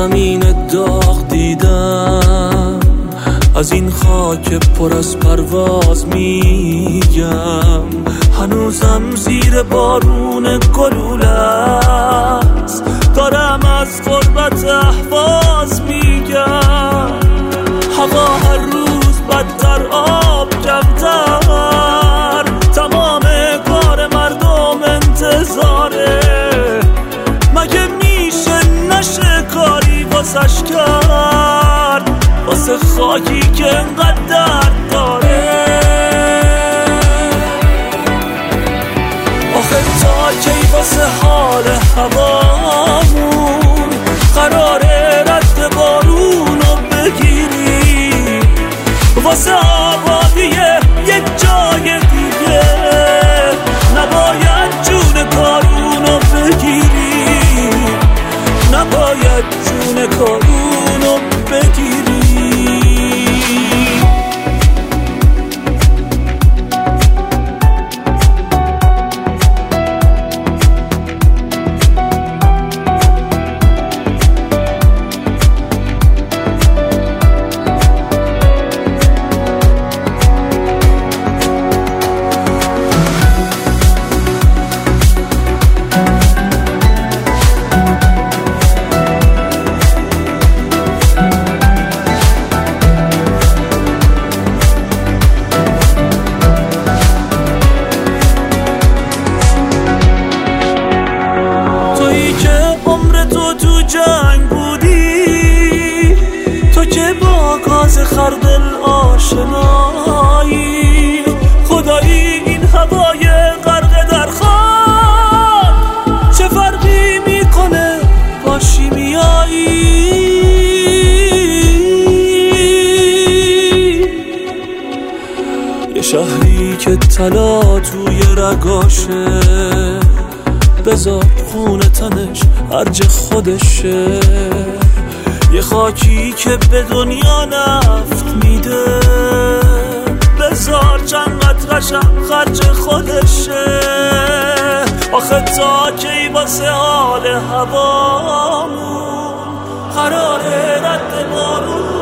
زمین داغ دیدم، از این خاک پر از پرواز میگم. هنوزم زیر بارون گلوله است، دارم از غربت اهواز میگم. هوا هر روز بدتر، آب کمتر، تمام کار مردم انتظاره. مگه میشه نشه کاری واسش کرد، واسه خاکی که انقدر درد داره؟ آخه تا کی واسه حال هوامون قراره رد بارونو بگیری؟ واسه آبادی یک جای دیگه نباید جون کارونو بگیری، نباید جون کارونو بگیری. تو جنگ بودی، تو که با گاز خردل آشنایی، خدایی این هوای غرق در خاک چه فرقی میکنه با شیمیایی؟ یه شهری که طلا توی رگاشه، بذار خون تنش ارج خودشه. یه خاکی که به دنیا نفت میده، بذار چند قطره‌شم خرج خودشه. آخه تا کی واسه حال هوامون قراره رد بارون